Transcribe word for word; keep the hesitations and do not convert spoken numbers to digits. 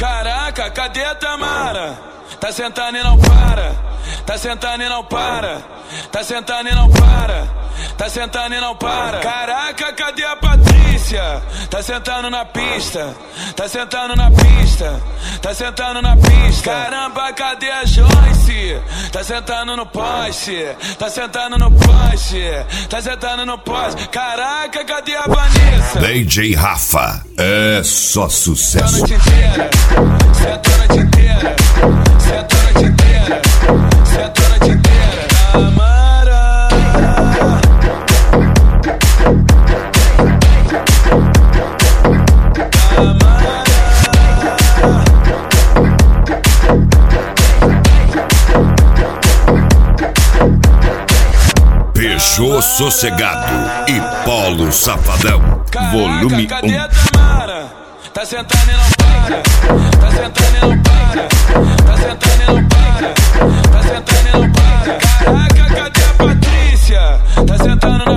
Caraca, cadê a Tamara? Tá sentando e não para, tá sentando e não para, tá sentando e não para, tá sentando e não para. Caraca, cadê a Patrícia? Tá sentando na pista, tá sentando na pista, tá sentando na pista. Caramba, cadê a Joyce? Tá sentando no poste, tá sentando no poste, tá sentando no poste. Caraca, cadê a Vanessa? D J Rafa, é só sucesso. Senta a noite inteira, senta a noite inteira, senta a noite inteira, senta a noite inteira. Tamara, Tamara. Peixô Sossegado e Polo Safadão, volume Caraca, um. cadê a Tamara? Tá sentando e não para, tá sentando e não para, tá sentando e não para, tá sentando e não para. Caraca, cadê a Patrícia? Tá sentando e não